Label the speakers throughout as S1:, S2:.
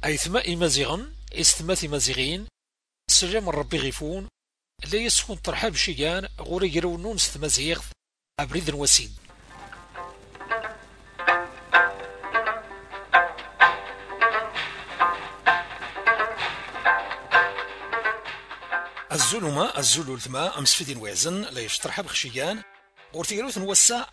S1: أيثما إمازيغن إستمات إمازيغين سلام ربي غيفون لا يسكن ترحاب شيان غوري يرونون ستمازيغ أبريد وسيد. الزلمة الزلو الثما أمس فيدين وازن لا يشترحب خشيان غورتي يروث نوسع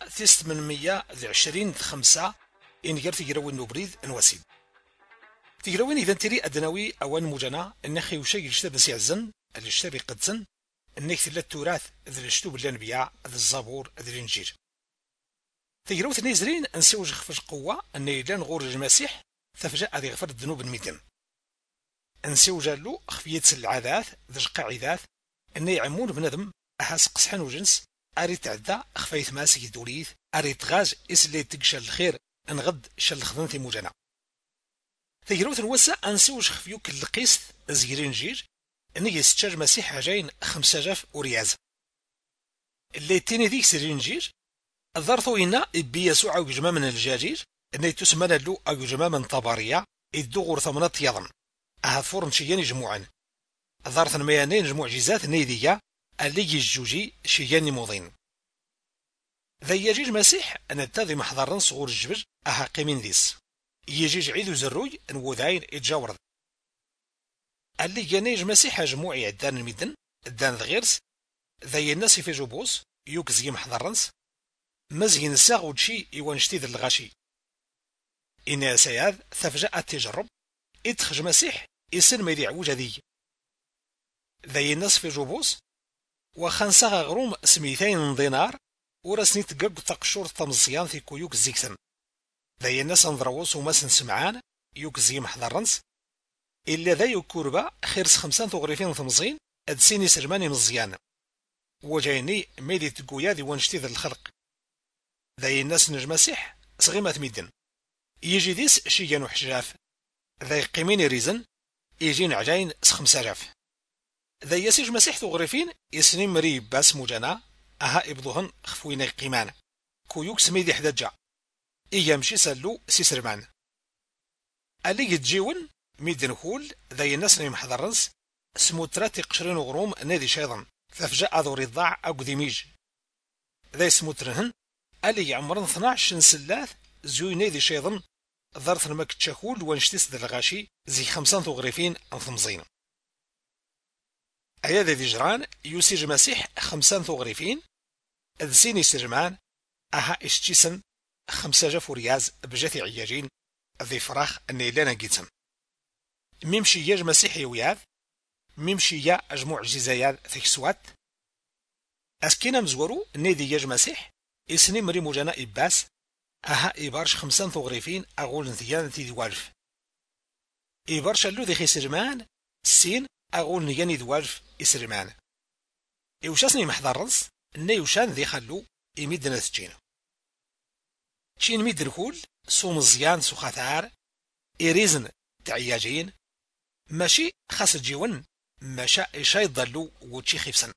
S1: 820 5 إن يرتي يروي النوبريد نوسيد تيروين إذا تري أدنوي أوان مجانا النخي وشي يشتب سيعزن اللي يشتبي قدزن النيك ثلاث تراث ذي الشتوب اللي نبيع ذي الزابور ذي الإنجيل تيروث نيزرين أنسوج خفش قوة أني لان غور المسيح تفجأ ذي غفر الذنوب الميدن أنسوج له خفية العادات ذي القاعدات أني يعمون بندم أحاس قصحن وجنس أريد تعدى خفايث ماسك دوليث أريد غاز إسلي تقشل الخير أنغد شل خذنتي مجانا تيروث نوسع أنسوج خفيوك القيس زيرين جير أني يستشاج مسيح عجين 5000 أورياز اللي تيني ذيك سيرين جير الظرثو إنا إبي يسوع أو جماع من الجاجير أني تسمنا له أو جماع من طبارية إدو غور ثمنات يضن أهد فورن شيان جموعا الظرث الميانين معجزات نيدية اللي يجوجي شيان موضين ذي يجيج مسيح أن التاذي محضرن صغور الجبر أها قيمين ذيس يجيج عيدو زروي نوذاين إتجاورد اللي جانيج مسيح جموعي عدان الميدن الدان الغيرس ذي الناس في جوبوس يوكز يمحضرنس مزين الساغ ودشي يوانشتيد الغاشي إن سياد ثفجأ التجرب إدخج مسيح إسن ميدي عوجة ذي ذي الناس في جوبوس وخنساغ غروم 200 دينار ورسني تقب تقشور تمزيان في كويوك زيكسن ذي الناس انضروس ومسن سمعان يوكز يمحضرنس إلا ذا يكوربا خيرس 5 ثغريفين ثمزين أدسيني سرماني مزيان وجايني ميدي تقويا ذي وانشتيذ الخلق ذي الناس نجمسيح صغيمة ميدن يجي ديس شيان وحجاف ذي قيمين ريزن يجين عجاين 5000 ذي يسيج مسيح ثغريفين يسنين مريب باس مجانا أها إبضوهن خفوين قيمان كويوكس ميدي حدجا إيامشي سلو سيسرمان اللي يتجيون ميدن هول ذي الناس نيم حضرنس سموترات قشرين غروم نادي شيطان ففجأة ذو رضاع أو ديميج ذي سموترهن اللي يعمرن 12 سلاث زوي نادي شيطان ظرث المك تشاكول وانشتيس الغاشي زي 5 ثغريفين أنثمزين أيا ذي جران يوسيج مسيح 5 ثغريفين ذ سيني سرمان أها اشتيسن 5 فورياز بجاثي عياجين ذي فراخ النيلان جيتسن ميمشي ياج مسيحي وياذ ميمشي يا أجموع جزايات ثكسوات أسكينا مزورو نيدي ياج مسيح إسني مري مجانا إباس أها إبارش 5 ثغريفين أغول نثيان ثي دوالف إبارش اللو ذي خيسرمان سين أغول نياني دوالف إسرمان إوشاسني محضرنس نيوشان ذي خلو إميدنا ثجين شين ميدن كول سو مزيان سو خاثار إريزن تعياجين ماشي خاص جيون ماشا إشاي ضلو وتشي خيفسن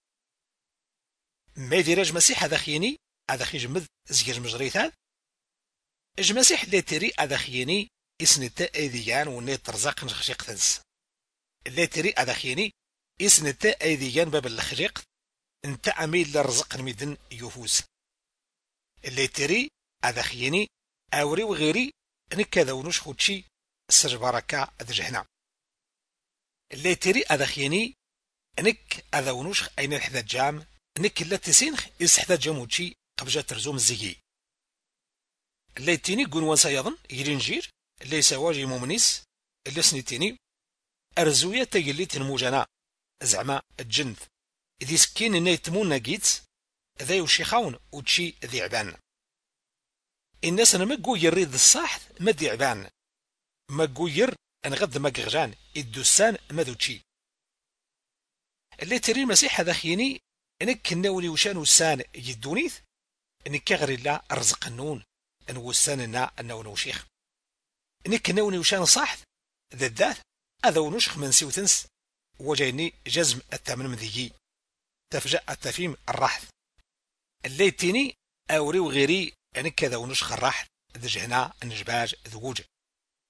S1: ما يدير مسيح هذا خيني هذا خي جمد زير مجريثات مسيح اللي تري هذا خيني إسنتا أيديان ونيت ترزاق نخشيق ثنس اللي تري هذا خيني إسنتا أيديان باب الخريق انت عميل لرزق الميدن يفوز اللي تري هذا خيني أوري وغيري نكذا ونش خدشي سر بركة أدجهنا اللي تري هذا خيني نك هذا ونوش أين الحذا جام نك لا تسينخ إسحذا جاموتشي قبجة ترزوم الزيي اللي تيني قون وانسا يظن يرينجير اللي سواجي مومنيس اللي سنيتيني أرزوية تقلي تنموجنا زعما الجند ذي سكين إني تمونا جيتس ذا يوشيخاون وتشي ذي عبان الناس أنا ما قو يريد الصاحث ما ذي عبان ما قو ير أنغد ما قغجان الدسان ما ذوتشي اللي تري المسيح هذا خيني انك ناولي وشان وسان يدونيث انك كغري الله ارزق النون ان وساننا انه نوشيخ انك ناولي وشان صاحث ذا الذات هذا ونشخ من سيوتنس وجايني جزم الثامن مذيجي تفجأ التفيم الرحث اللي تيني أوري وغيري أنك كذا ونشخ الرحث ذي جهنا النجباج ذوج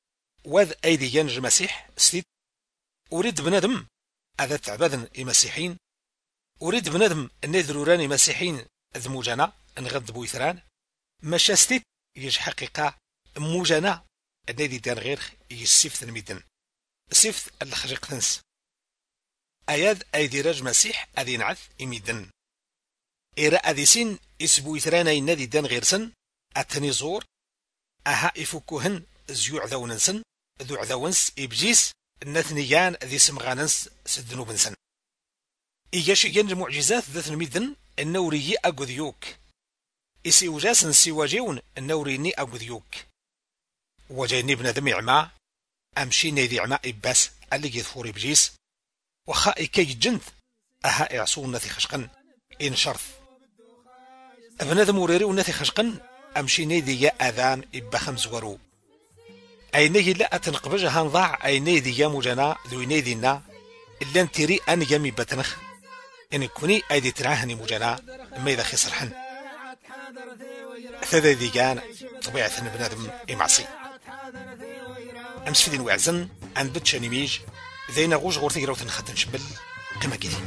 S1: وذ أيدي ينج مسيح ستيت أريد بنادم هذا تعبادن المسيحين أريد بنادم النذروراني مسيحين ذ موجانا نغد بويثران ماشا ستيت يج حقيقة موجانا النادي دان غير يسيف الميدن سيف الخريق تنس أياد أيدي راج مسيح أذي نعث إميدن إيرا أذيسين إسبو إثرانا النادي دان غير سن أتني زور أها إفكوهن زيوع ذوننسن ذو عذونس إبجيس النثنيان ذي سمغاننس سدنوبن سن إيجاشي جنج معجزات ذات الميدن النوري أقذيوك إسي وجاسن سيواجيون النوريني أقذيوك وجايني بنادم يعمى أمشي نيدي عمى إباس اللي يثفور إبجيس وخائي كي جنت أها إعصون نثي خشقن إن شرف بنادم وريري ونثي خشقن أمشي نيدي يا أذان إبا خمس ورو أي نيدي لا أتنقبجها نضاع أي نيدي يا مجانا ذو نيدينا إلا انتري أن يمي بتنخ إن كوني أيدي تراهني مجانا ما إذا خسرحن ثذا ذي كان طبيعة بنادم إمعصي أمس فيدين وعزن عن بتشا نميج ذينا غوش غورتي قراوة نخدن شبل قيمة كذي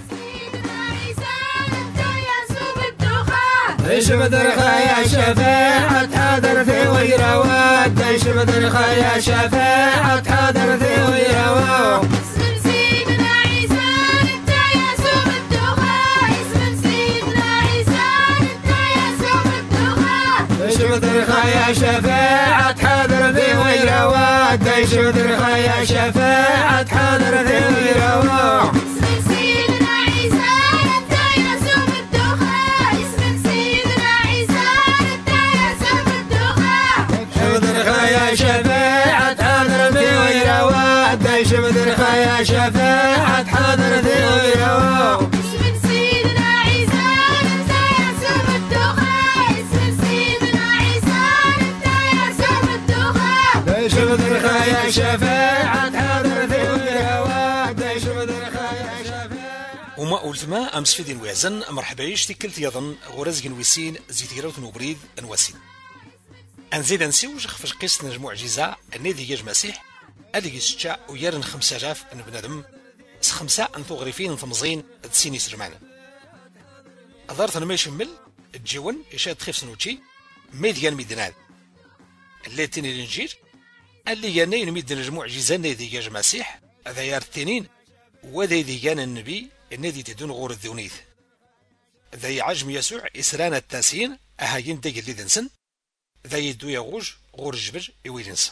S2: ايش بدرخا يا شفاعة حاضر في ويروات ايش بدرخا يا شفاعة حاضر في ويروات
S3: اسم سيدنا عيسى انت يا سوق الدخان اسم سيدنا عيسى انت يا سوق الدخان
S2: ايش بدرخا يا شفاعة حاضر في ويروات ايش بدرخا يا شفاعة حاضر في ويروات
S3: اسم سيدنا عيسى انت يا سوق الدخان اسم سيدنا عيسى انت يا سوق الدخان
S2: بدرخا يا شفاعة حاضر في ويروات ايش بدرخا يا شفاعة حاضر في ويروات
S3: اسم سيدنا عيسى انت يا سوق الدخان اسم سيدنا عيسى انت يا سوق الدخان
S2: ايش بدرخا يا شفاعة حاضر في ويروات ايش بدرخا يا شفاعة
S1: وما قلت ما أمس فيدين وعزن مرحبا يشتي كلت يظن غرزق ويسين زيتيروت نوبريد نواسين أنزيد نسيوج خفش قيس نجموع جزاء النادي يج مسيح اللي يشجع ويرن 5000 أن بنادم خمسة أن تغرفين تمزين تسيني سرمان أدارت أنا ما يشمل الجوان يشاد خيف سنوتشي ميديان ميدناد اللي تاني الإنجيل اللي يانين ميدن الجموع جزاء النادي يج مسيح هذا يارتينين وذا يديان النبي النادي تدون غور الذونيث ذا عجم يسوع إسران التاسين أهاين داق اللي دنسن ذا يدو يغوج غور الجبر يويلنس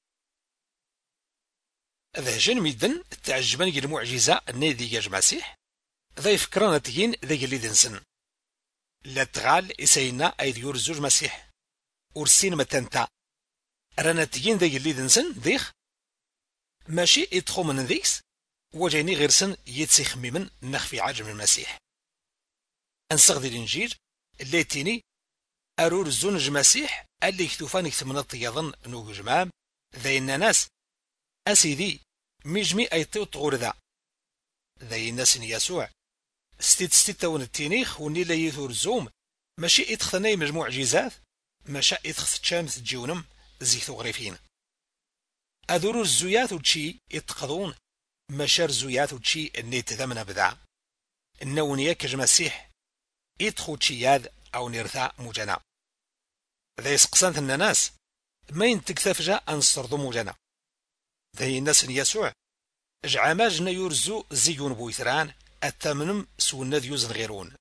S1: ذا جن ميدن تعجبان المعجزة النادي يج مسيح ذا يفكران تيين ذا اللي دنسن لا تغال إسينا أيد يورزوج مسيح ورسين متنتا رانا تيين ذا اللي دنسن ديخ ماشي يدخو من ذيكس وجايني غير سن يتسيخ ميمن نخفي عجم المسيح انسغذي الانجيل اللي تيني ارور زونج المسيح اللي يكتوفان يكتمنط يظن نو جمام ذا ناس اسيدي ميجمي اي طغور ذا الناس يسوع ستة ونتينيخ وني لا يثور زوم ماشي اتخثناي مجموع جيزات ماشا اتخث تشامث جيونم زيثو غريفين اذورو الزويات وتشي يتقضون مشار زويات وتشي النيت ذمنا بذا النونية كجمسيح يدخو تشياد أو نرثاء مجانا ذا يسقسانت الناس ما ينتكثف جاء أنصرضو مجانا ذا الناس يسوع جعماجنا يرزو زيون بويثران التامنم سونا ذيوزن غيرون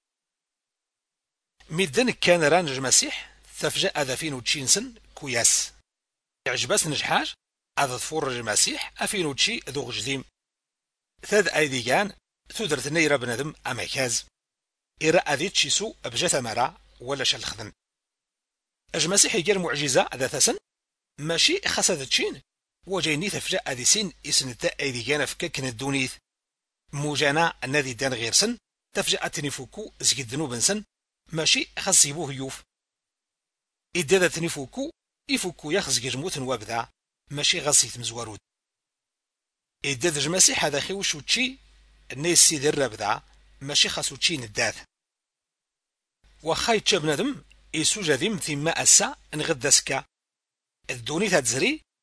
S1: ميدن كان رانج المسيح ثفجاء أذافين وتشينسن كوياس يعجباس نجحاج هذا ظفور المسيح أفينو تشي ذو غجديم ثاد أيديان ثودرت نيرا بندم أماكاز إرا أذي تشيسو أبجا مرا ولا شالخذن أجمسيح يجير معجزة ذا ثسن ماشي خسد تشين وجيني تفجأ أذي سين إسنتا أيديان فكاكن الدونيث موجانا النادي دان غير سن تفجأ تنفوكو زكي ذنوبن سن ماشي خصيبوه يوف إدادا تنفوكو يفوكو يخز جرموت وابذا ماشي غصيت مزورود إداد المسيح هذا خيوش وتشي الناس يدير ربذا ماشي خاصو تشي نداث وخاي تشاب ندم إيسو جاذيم ثم أسا نغدسكا الدوني تاتزري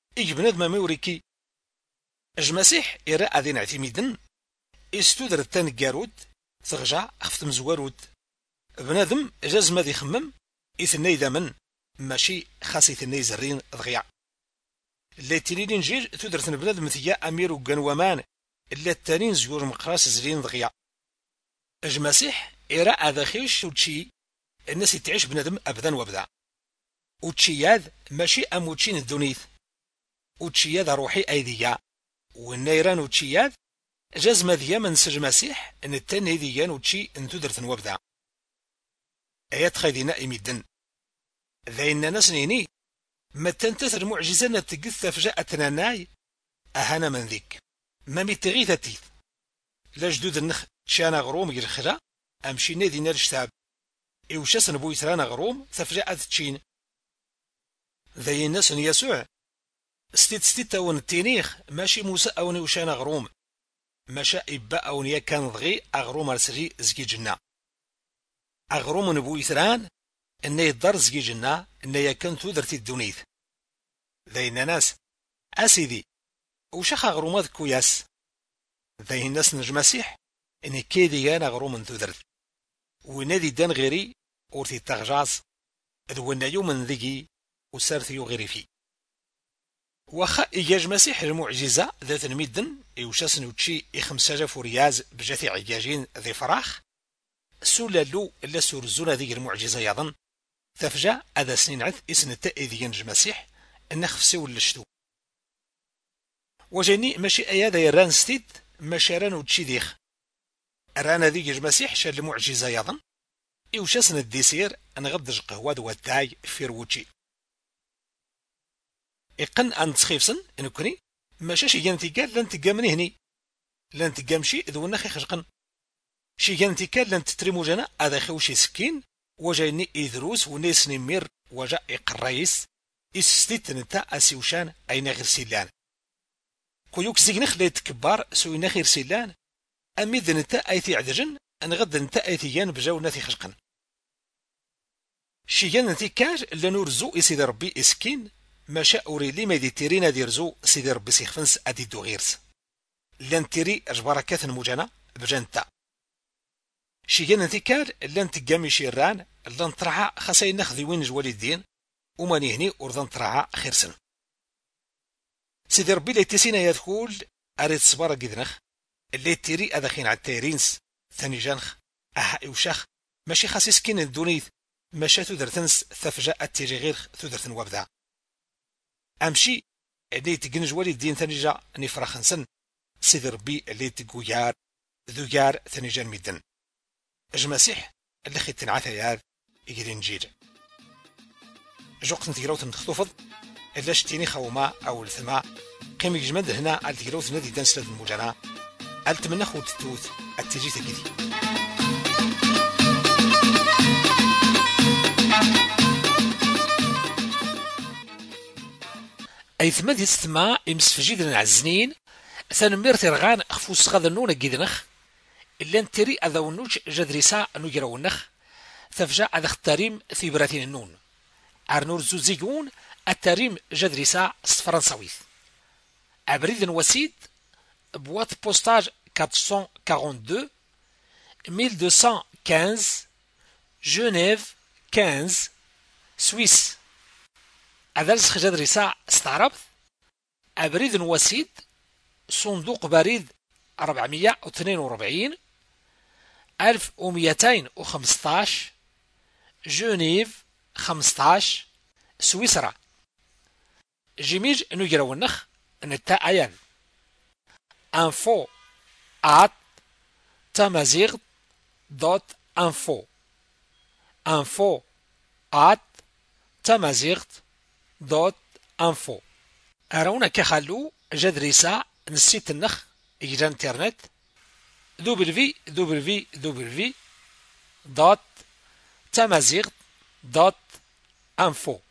S1: إيج بنادم موريكي المسيح إراء أذين اعتميدن استودر التان جارود تغجع أخفت مزوارود بنادم جاز ماذي خمم إثني ذمن ماشي خاص إثني زرين ضغيع اللي تلين نجيج تودرت بنادم ثيا أمير وقنومان اللي التانين زيور مقراس زرين ضغيع المسيح إراء هذا خيش وتشي الناس تعيش بنادم أبدا وابدا وتشياد ماشي أموتشين الدونيث وتشياد روحي أيديا والنيران وتشياد جاز ماذيا من سج مسيح ان التان هيديان وتشي ان تدرت وابدا ايات خايدينا ايميدن ذاين ناس نيني ما تنتث المعجزة نتقث فجاءتنا ناي اهانا من ذيك ما ميتغيث تيث لا جدود النخ تشانا غروم يرخلا امشي نادي نار الشتاب ايوشاس نبوي ترانا غروم ثفجاءت تشين ذاين ناس يسوع ستيت تاون التينيخ ماشي موسى او نوشانا غروم ماشا إبا أو نيا كان ضغي أغروم رسري زكي جنة أغروم نبوي ثران إن يدار زكي جنة إن يكن تودرتي الدونيث ذاين ناس أسيدي وشخ أغرومات كوياس ذاين الناس نج مسيح إن كيدي أنا أغروم تودرت ونادي دان غيري أورتي تغجاز ذونا يوم ذيكي وسارثيو غيري فيه وخا إيجاج مسيح المعجزة ذات الميدن يوشاسن وتشي إخمساجة فورياز بجاثي عجاجين ذي فراخ سولالو إلا سورزونا ذي المعجزة يظن تفجأ أذا سنين عث إسن التأذيين مسيح النخفسي واللشتو وجاني ماشي أيادا يران ستيد ماشاران وتشي ديخ رانا ذي مسيح شال المعجزة يظن يوشاسن الديسير أنغدج قهواد والتاي في روتشي إقن أن تخيفسن إنكني ماشاش ينتقال لن تقامني هني لن تقامشي ذو النخي خشقن شي ينتقال لن تترمو جنا هذا خوشي سكين وجايني إدروس ونيس نمير وجاء إقرايس إستيت نتا أسيوشان أين غير سيلان كويوك زينخ ليت كبار سوينا غير سيلان أميد نتا أيثي عدجن أن غد نتا أيثيان بجاو ناثي خشقن شي ينتقال لنورزو إسيد ربي إسكين ما شاء أوريلي ما ديتيرينا ديرزو سيدي ربي سيخفنس أدي دو غيرس لان تيري أجباركات المجانا بجانتا شيغان انتكال لان تقامي شيران لان ترعى خاصي ناخذي وين جوالي الدين وماني هني ورضان ترعى خيرسن سيدي ربي اللي تيسينا يدخل أريد صبارة قدنخ اللي تيري أدخين على التيرينس ثاني جانخ أها إوشاخ ماشي خاصي سكين الدونيث ماشا تودرتنس ثفجاء التيري غير تودرتن وابدا أمشي اللي تجنج والي الدين ثانيجا نفرخ نسن سيدي ربي اللي تقويار ذويار ثانيجا الميدن المسيح اللي خي تنعثى ياد يجري نجير جوقت نتقروت نتخطفض إلا شتيني خوما أو الثما قيم يجمد هنا التقروت نادي دان سلاد المجانا ألتمنى خود التوت التجي تجدي أي ثماد يستمع يمسفجيد العزنين ثانمير ترغان أخفوس غاذا نونا جيدنخ إلا نتري أذا ونوش جدريسا نجرا ونخ ثفجا أذا اختاريم في براتين النون أرنور زوزيقون التاريم جدريسا فرنساويث أبريد وسيد بوات بوستاج 442 1215 جنيف 15 سويس أدرس جدريسا استعربت أبريد وسيد صندوق بريد 442 1215 جنيف 15 سويسرا جيميج نجرا ونخ نتا أيان info at tamazigh.info info at tamazigh.info أرونا كخلو جدريسا نسيت النخ إجرا انترنت www.tamazigh.info